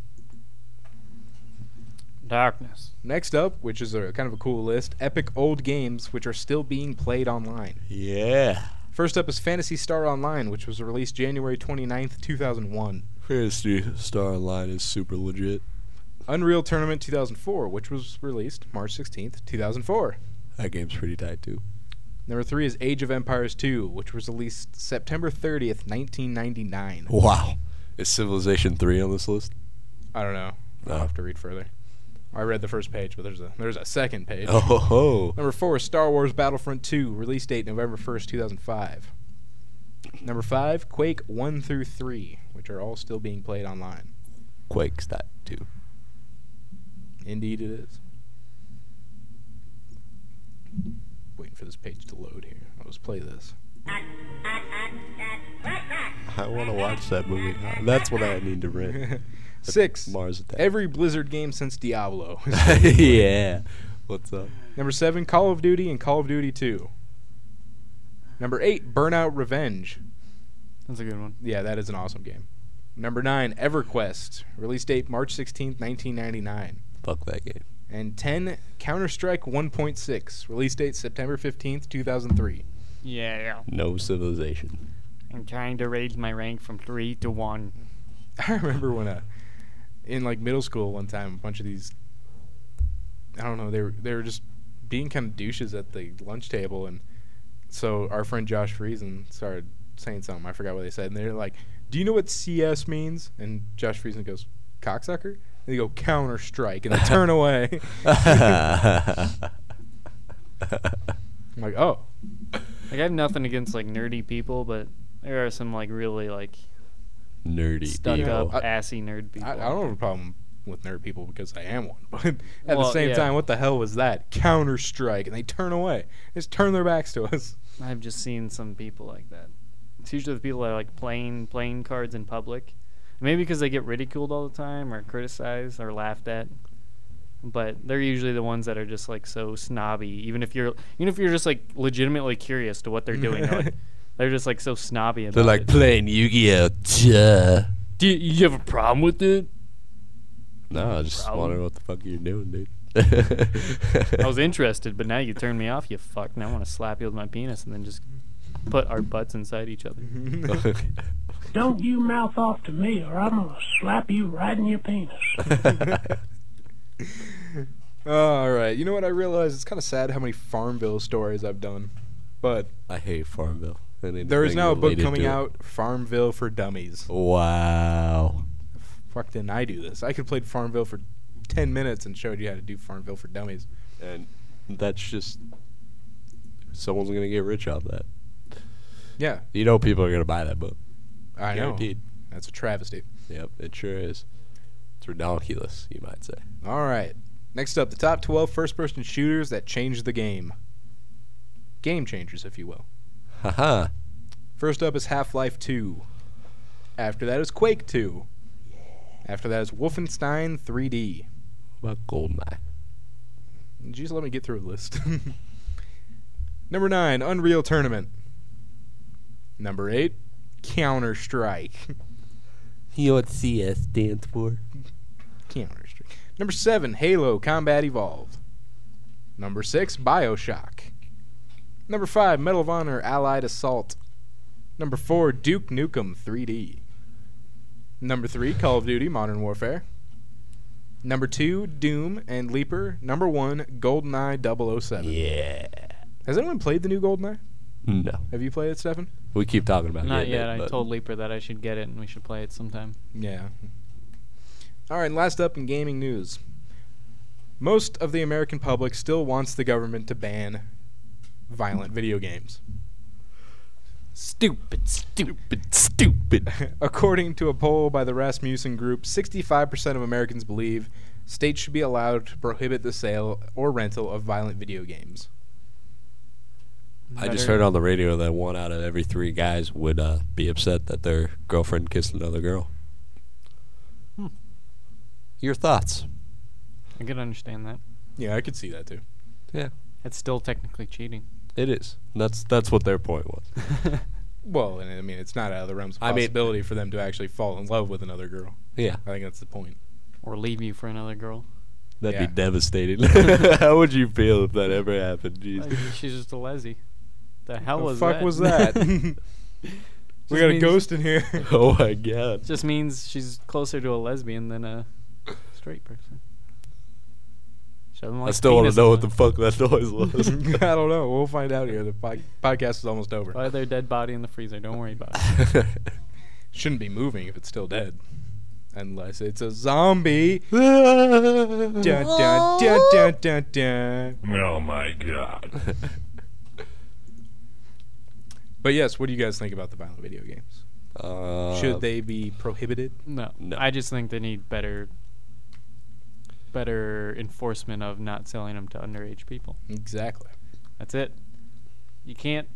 Darkness. Next up, which is a kind of a cool list, Epic Old Games, which are still being played online. Yeah. First up is Phantasy Star Online, which was released January twenty-ninth, two thousand one. Phantasy Star Online is super legit. Unreal Tournament two thousand four, which was released March sixteenth, two thousand four. That game's pretty tight, too. Number three is Age of Empires two, which was released September thirtieth, nineteen ninety-nine. Wow. Is Civilization three on this list? I don't know. I'll No. have to read further. I read the first page, but there's a there's a second page. Oh, ho, ho. Number four is Star Wars Battlefront two, release date November first, two thousand five. Number five, Quake one through three, which are all still being played online. Quake's that, too. Indeed it is. Waiting for this page to load here. I'll just play this. I want to watch that movie. That's what I need to rent. Six, Mars Attack. every Blizzard game since Diablo. Yeah. What's up? Number seven, Call of Duty and Call of Duty two. Number eight, Burnout Revenge. That's a good one. Yeah, that is an awesome game. Number nine, EverQuest. Release date March sixteenth, nineteen ninety-nine. Fuck that game. And ten, Counter-Strike one point six. Release date September fifteenth, two thousand three. Yeah. No Civilization. I'm trying to raise my rank from three to one. I remember when uh, in like middle school one time, a bunch of these, I don't know, they were they were just being kind of douches at the lunch table, and so our friend Josh Friesen started saying something. I forgot what they said, and they're like, "Do you know what C S means?" And Josh Friesen goes, "Cocksucker." And they go, "Counter Strike," and they turn away. I'm like, oh. Like, I have nothing against like nerdy people, but there are some like really like nerdy, stuck people. up, I- assy nerd people. I, I don't have a problem with nerd people because I am one, but at Well, the same yeah. time, what the hell was that? Counter Strike, and they turn away. They just turn their backs to us. I've just seen some people like that. It's usually the people that are like playing playing cards in public. Maybe because they get ridiculed all the time or criticized or laughed at. But they're usually the ones that are just like so snobby. Even if you're even if you're just like legitimately curious to what they're doing, they're, like, they're just like so snobby about They're like it. playing Yu-Gi-Oh. Duh. Do you, you have a problem with it? No, I just Problem? wondering what the fuck you're doing, dude. I was interested, but now you turned me off, you fuck. Now I want to slap you with my penis and then just put our butts inside each other. Don't you mouth off to me, or I'm gonna slap you right in your penis. Oh, all right. You know what? I realize it's kind of sad how many Farmville stories I've done, but I hate Farmville. there is now a book related coming to it. out, Farmville for Dummies. Wow. Fuck, didn't I do this? I could have played Farmville for ten minutes and showed you how to do Farmville for Dummies. And that's just someone's gonna get rich off that. Yeah, You know, people are gonna buy that book. I know. Guaranteed. That's a travesty. Yep, it sure is. It's ridiculous, you might say. All right. Next up, the top twelve first-person shooters that changed the game. Game changers, if you will. Haha. First up is Half-Life two. After that is Quake two. After that is Wolfenstein three D. What about Goldeneye? Did you just let me get through a list? Number nine, Unreal Tournament. Number eight, Counter-Strike. You know what C S stands for? Counter-Strike. Number seven, Halo Combat Evolved. Number six, Bioshock. Number five, Medal of Honor Allied Assault. Number four, Duke Nukem three D. Number three, Call of Duty Modern Warfare. Number two, Doom and Leaper. Number one, GoldenEye double oh seven. Yeah. Has anyone played the new GoldenEye? No. Have you played it, Stefan? We keep talking about Not getting yet. it, I but told Leaper that I should get it and we should play it sometime. Yeah. All right, and last up in gaming news. Most of the American public still wants the government to ban violent video games. Stupid, stupid, stupid. According to a poll by the Rasmussen Group, sixty-five percent of Americans believe states should be allowed to prohibit the sale or rental of violent video games. I just Better- heard on the radio that one out of every three guys would uh, be upset that their girlfriend kissed another girl. Hmm. Your thoughts? I can understand that. Yeah, I could see that too. Yeah, It's still technically cheating. it is. That's that's what their point was. Well, and I mean, it's not out of the realms of I mean- possibility for them to actually fall in love with another girl. Yeah, I think that's the point. Or leave you for another girl. that'd Yeah. be devastating. How would you feel if that ever happened? Jeez. Like, she's just a lessie. The hell the was fuck that? was that? We got a means- ghost in here. Oh my god. Just means she's closer to a lesbian than a straight person. She doesn't I like still want penis to know in what the- the fuck that noise was. I don't know. We'll find out here. The pod- podcast is almost over. Probably their dead body in the freezer. Don't worry about it. Shouldn't be moving if it's still dead. Unless it's a zombie. dun, dun, dun, dun, dun, dun. Oh my god. But yes, what do you guys think about the violent video games? Uh, Should they be prohibited? No. No. I just think they need better better enforcement of not selling them to underage people. Exactly. That's it. You can't.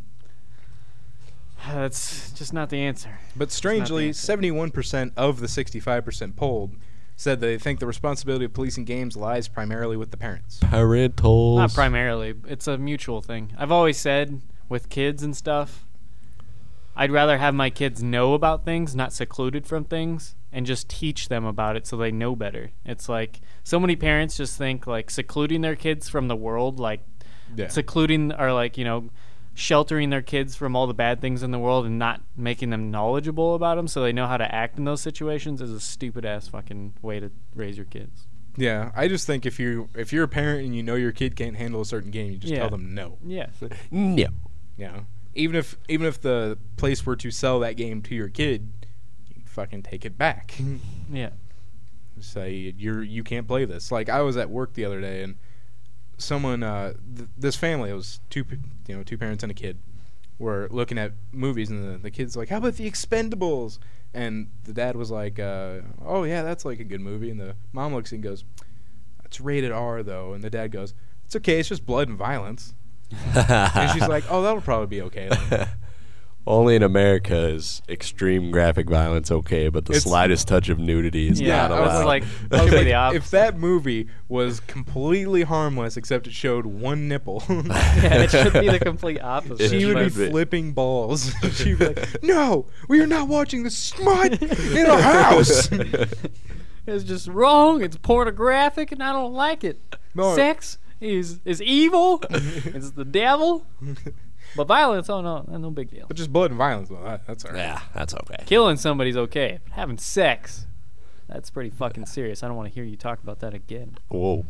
That's just not the answer. But strangely, answer. seventy-one percent of the sixty-five percent polled said they think the responsibility of policing games lies primarily with the parents. Parentals. Not primarily. It's a mutual thing. I've always said with kids and stuff, I'd rather have my kids know about things, not secluded from things, and just teach them about it so they know better. It's like so many parents just think like secluding their kids from the world, like Yeah. secluding or like, you know, sheltering their kids from all the bad things in the world and not making them knowledgeable about them so they know how to act in those situations is a stupid ass fucking way to raise your kids. Yeah, I just think if you if you're a parent and you know your kid can't handle a certain game, you just Yeah. tell them no. Yeah. No. Yeah. Even if even if the place were to sell that game to your kid, you fucking take it back. Yeah. Say you're you can't play this. Like I was at work the other day and someone uh th- this family, it was two p- you know two parents and a kid, were looking at movies and the, the kid's like, how about the Expendables? And the dad was like, uh, oh yeah, that's like a good movie. And the mom looks and goes, it's rated R though. And the dad goes, it's okay, it's just blood and violence. And she's like, oh, that'll probably be okay then. Only in America is extreme graphic violence okay, but the It's- slightest touch of nudity is Yeah, not I was allowed. like, I that was should be like, the opposite. if that movie was completely harmless except it showed one nipple, Yeah, it should be the complete opposite. she would be should be. flipping balls. She'd be like, no, we are not watching the smut in our house. It's just wrong. It's pornographic, and I don't like it. No. Sex is is evil. It's the devil. But violence, oh no, no big deal. But just blood and violence, well, that, that's all right. Yeah, that's okay. Killing somebody's okay. But having sex, that's pretty fucking serious. I don't want to hear you talk about that again. Whoa.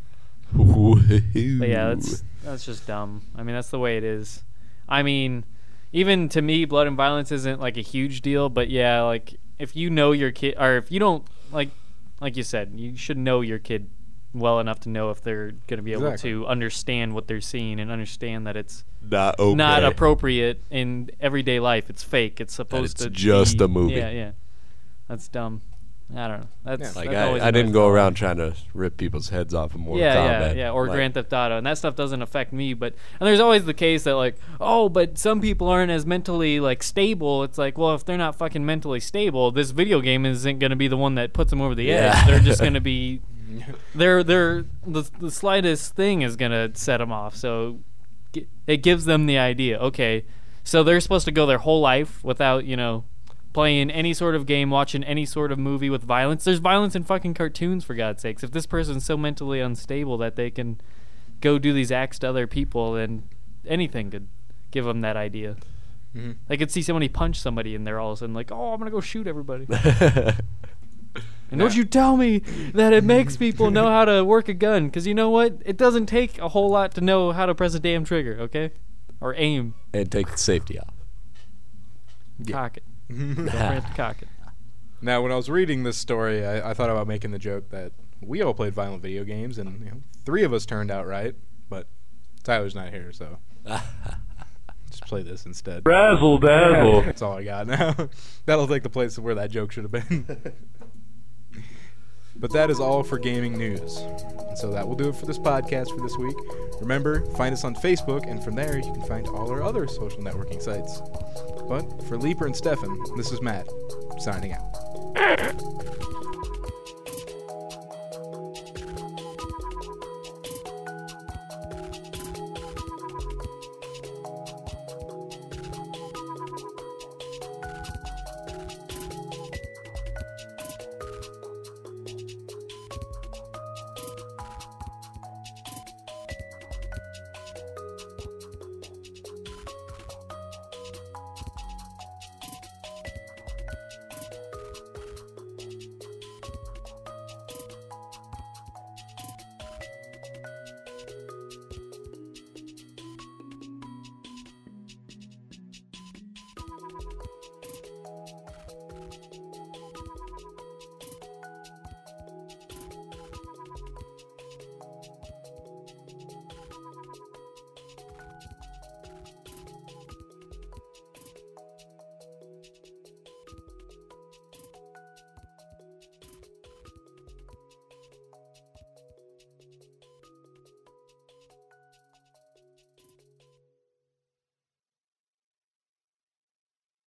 But yeah, that's that's just dumb. I mean, that's the way it is. I mean, even to me, blood and violence isn't like a huge deal. But yeah, like if you know your kid, or if you don't like, like you said, you should know your kid well enough to know if they're going to be able Exactly. to understand what they're seeing and understand that it's Not okay. not appropriate in everyday life. It's fake. It's supposed it's to just be, a movie. Yeah, yeah. That's dumb. I don't know. That's Like that's I, always I didn't annoys go me. around trying to rip people's heads off in Mortal Yeah, Kombat. yeah, yeah, or Like, Grand Theft Auto, and that stuff doesn't affect me. But and there's always the case that like, oh, but some people aren't as mentally like stable. It's like, well, if they're not fucking mentally stable, this video game isn't gonna be the one that puts them over the Yeah. edge. They're just gonna be, they're they're the the slightest thing is gonna set them off. So gi- it gives them the idea. Okay, so they're supposed to go their whole life without you know. playing any sort of game, watching any sort of movie with violence. There's violence in fucking cartoons, for God's sakes. If this person's so mentally unstable that they can go do these acts to other people, then anything could give them that idea. Mhm. They could see somebody punch somebody and they're all of a sudden like, oh, I'm going to go shoot everybody. And don't you tell me that it makes people know how to work a gun, because you know what? It doesn't take a whole lot to know how to press a damn trigger, okay? Or aim. And take the safety off. Cock it. Don't forget to cock it. Now, when I was reading this story, I, I thought about making the joke that we all played violent video games, and you know, three of us turned out right, but Tyler's not here, so just play this instead. Razzle dazzle. That's all I got now. That'll take the place of where that joke should have been. But that is all for gaming news. And so that will do it for this podcast for this week. Remember, find us on Facebook, and from there you can find all our other social networking sites. But for Leaper and Stefan, this is Matt, signing out.